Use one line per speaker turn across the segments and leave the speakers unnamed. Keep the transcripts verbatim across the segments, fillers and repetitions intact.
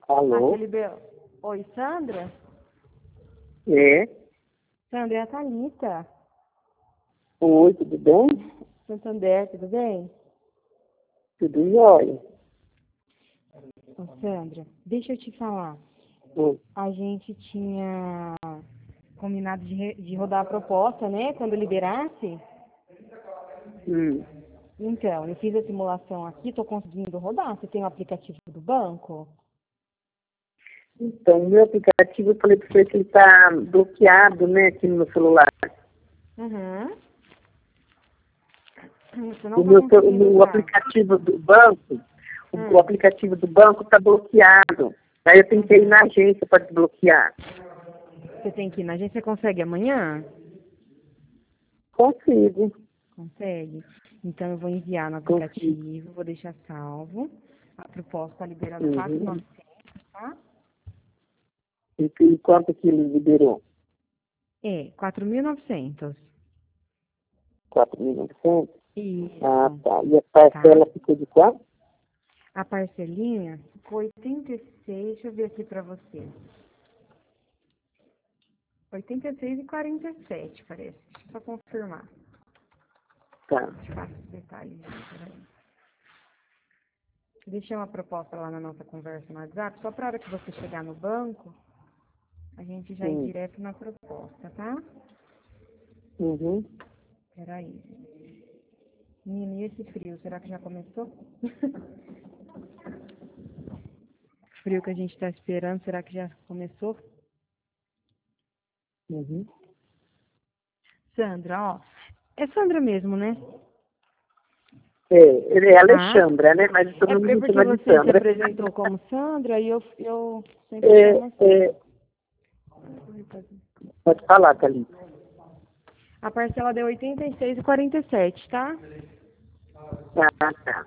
Alô?
Aquele Bel... Oi, Sandra?
É?
Sandra, é a Thalita.
Oi, tudo bem?
Santander, tudo bem?
Tudo jóia.
Ô, Sandra, deixa eu te falar.
Hum.
A gente tinha combinado de, re- de rodar a proposta, né? Quando liberasse.
Hum.
Então, eu fiz a simulação aqui, tô conseguindo rodar. Você tem o aplicativo do banco?
Então, o meu aplicativo, eu falei para você que ele está bloqueado, né, aqui no meu celular.
Uhum. Você não
O
tá
meu, ce- o
conseguindo
meu
usar.
aplicativo do banco, o, o
Hum.
aplicativo do banco está bloqueado. Aí eu tentei ir
Uhum.
na agência para desbloquear.
Você tem que ir na agência, você consegue amanhã?
Consigo,
Consegue? Então eu vou enviar no
consigo.
aplicativo, vou deixar salvo. A proposta está liberando quatro mil e
Uhum.
novecentos, tá?
E, e quanto que ele liberou?
É, quatro mil e novecentos.
quatro mil e novecentos? Ah,
Isso,
tá. E a
tá?
parcela ficou de quanto?
A parcelinha ficou oitenta e seis, deixa eu ver aqui pra você. oitenta e seis e quarenta e sete, parece. Deixa eu só confirmar.
Tá.
Deixa eu passar os detalhes. Peraí. Deixei uma proposta lá na nossa conversa no WhatsApp, só para hora que você chegar no banco, a gente já ir
Sim.
direto na proposta, tá?
Uhum.
Peraí. Menino, e esse frio, será que já começou? Frio que a gente tá esperando, será que já começou?
Uhum.
Sandra, ó. É Sandra mesmo, né?
É, ele é
Ah,
Alexandra, né? Mas todo
é
mundo
é
me
porque
chama de
você se
Sandra.
apresentou como Sandra e eu, eu sempre
É,
chamo assim.
é, pode falar, Thalita.
A parcela deu oitenta e seis e quarenta e sete, tá?
Ah, tá.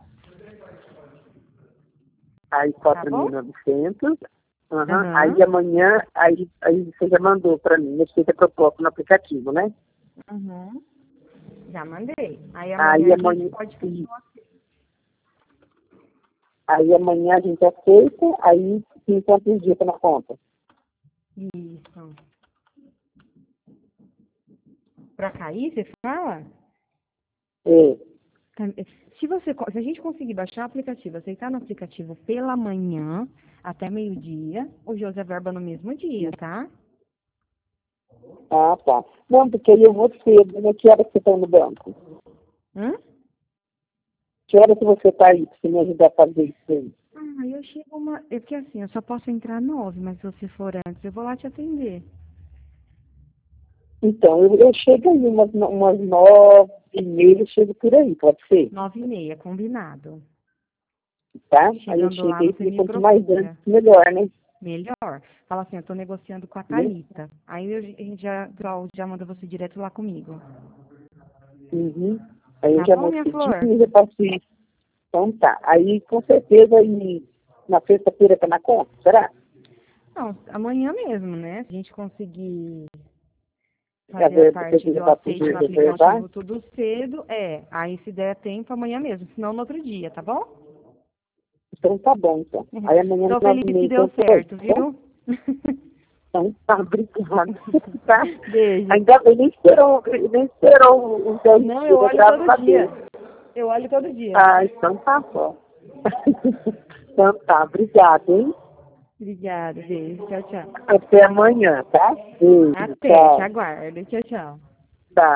Aí
Tá bom?
quatro mil e novecentos. Aham. Aí
Aham.
amanhã, aí, aí você já mandou para mim, eu sei que é proposta no aplicativo, né?
Uhum. Já mandei. Aí amanhã
Aí
a gente
amanhã,
pode
e-
continuar.
aí amanhã a gente aceita, aí tem quantos dias tá na conta?
Isso. Pra cair, você fala?
É.
Tá- Se você, co- se a gente conseguir baixar o aplicativo, aceitar no aplicativo pela manhã, até meio-dia, o José Verba no mesmo dia, tá?
Ah, tá. Não, porque aí eu vou cedo, né? Que hora que você está no banco?
Hã?
Que hora que você está aí, para você me ajudar a fazer isso aí?
Ah, eu chego uma. É porque assim, eu só posso entrar nove, mas se você for antes, eu vou lá te atender.
Então, eu, eu chego aí umas, umas nove e meia, eu chego por aí, pode ser,
Nove e meia, combinado.
tá? Aí eu
Chegando lá,
cheguei,
você
porque
me
quanto mais antes,
procura.
melhor, né?
Melhor. Fala assim, eu tô negociando com a
Né?
Thalita. Aí eu- a gente já, já já manda você direto lá comigo.
Uhum. Aí eu
Tá
já
bom,
vou
minha
cedinho
flor?
e já faço isso. Então tá. Aí com certeza aí, na sexta-feira tá na conta, será?
Não, amanhã mesmo, né? Se a gente conseguir
A
fazer a
verba que a
parte
gente
do
vai
aceite
poder
no
reservar?
aplicativo tudo cedo, é. Aí se der tempo, amanhã mesmo. Senão no outro dia, tá bom?
Então tá bom, então. Aí amanhã
Tô
nove
feliz
e meia,
que
então
deu
eu tô aí,
certo,
tá bom?
viu?
Então tá, obrigada. Tá?
Beijo.
Ainda bem, nem esperou, nem esperou os dez
Não, eu
dias,
olho
graças
todo
a
dia.
Deus.
Eu olho todo dia.
Ah, então tá bom. Então tá, obrigada, hein?
Obrigada, beijo. Tchau, tchau.
Até amanhã, tá? Beijo,
Até, te
tchau.
aguardo. Tchau, tchau.